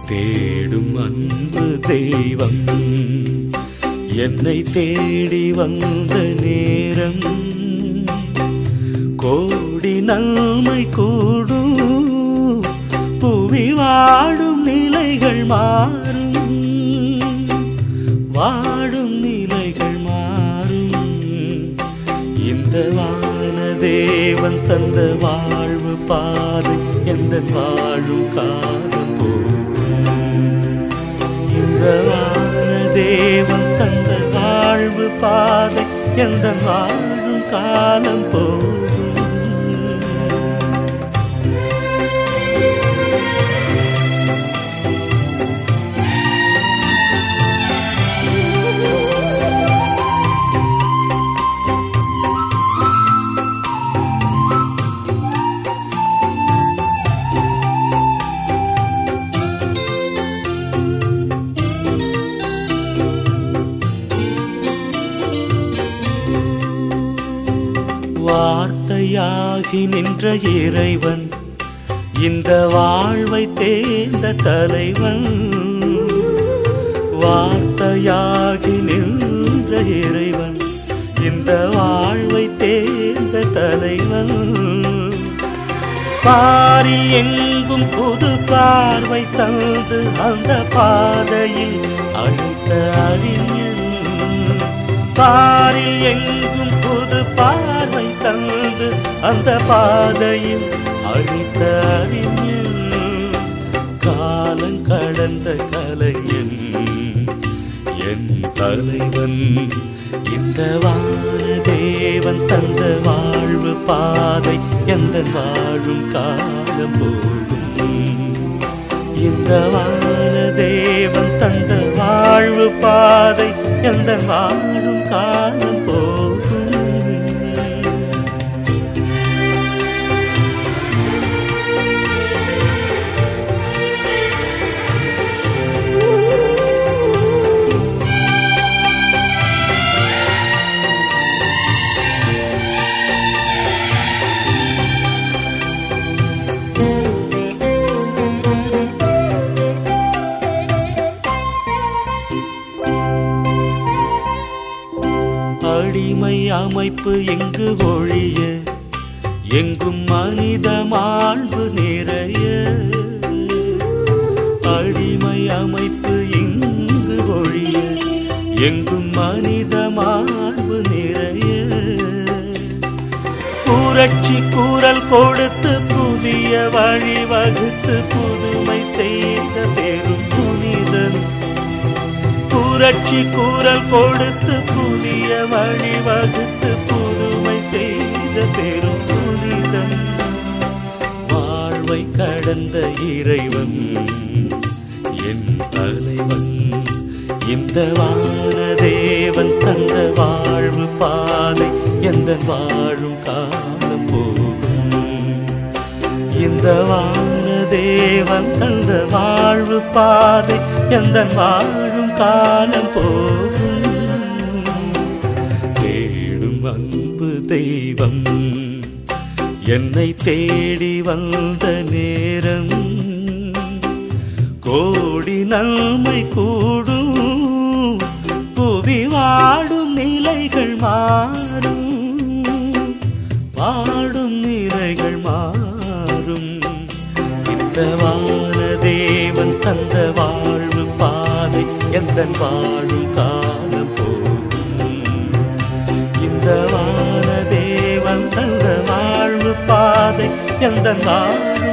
தேடும் அன்பு தெய்வம் என்னை தேடி வந்த நேரம் கோடி நன்மை கூடும் புவி வாடும் நிலைகள் மாறும் வாடும் நிலைகள் மாறும் இந்த வானதேவன் தந்த வாழ்வு பாதை எந்த வாழும் காலம் போகும் இந்த வானதேவன் தந்த வாழ்வு பாதை எந்த வாழும் காலம் போகும் வார்த்தையாகி நின்ற இறைவன் இந்த வாழ்வை தேர்ந்த தலைவன் வார்த்தையாகி நின்ற இறைவன் இந்த வாழ்வை தேர்ந்த தலைவன் பாரில் எங்கும் புது பார்வை தந்து அந்த பாதையில் அழைத்த அறிஞன் பாரில் எங்கும் புது பார்வை தந்து அந்த பாதையில் அழைத்த அறிஞன் காலம் கடந்த கலைஞன் என் தலைவன் இந்த வானதேவன் தந்த வாழ்வு பாதை எந்த வாழும் காலம் போகும் இந்த வானதேவன் தந்த வாழ்வு பாதை எந்த வாழும் காலம் போகும் அடிமை அமைப்பு எங்கு ஒழிய எங்கும் மனித மாண்பு நிறைய அடிமை அமைப்பு எங்கு ஒழிய எங்கும் மனித மாண்பு நிறைய புரட்சி குரல் கொடுத்து புதிய வழி வகுத்து புதுமை செய்த பெரும் புனிதன் புரட்சி குரல் கொடுத்து புதிய வழி வகுத்து புதுமை செய்த பெரும் புனிதன் வாழ்வை கடந்த இறைவன் என் தலைவன் இந்த வானதேவன் தந்த வாழ்வு பாதை எந்த வாழும் காலம் போகும் இந்த வானதேவன் தந்த வாழ்வு பாதை எந்த வாழும் காலம் போகும் தேடும் அன்பு தெய்வம் என்னை தேடி வந்த நேரம் கோடி நன்மை கூடும் புவி வாடும் நிலைகள் மாறும் வாடும் நிலைகள் மாறும் இந்த வானதேவன் தந்த வாழ்வு பாதை எந்த வாழும் காலம் போகும் இந்த வானதேவன் தந்த வாழ்வு பாதை எந்த வாழும்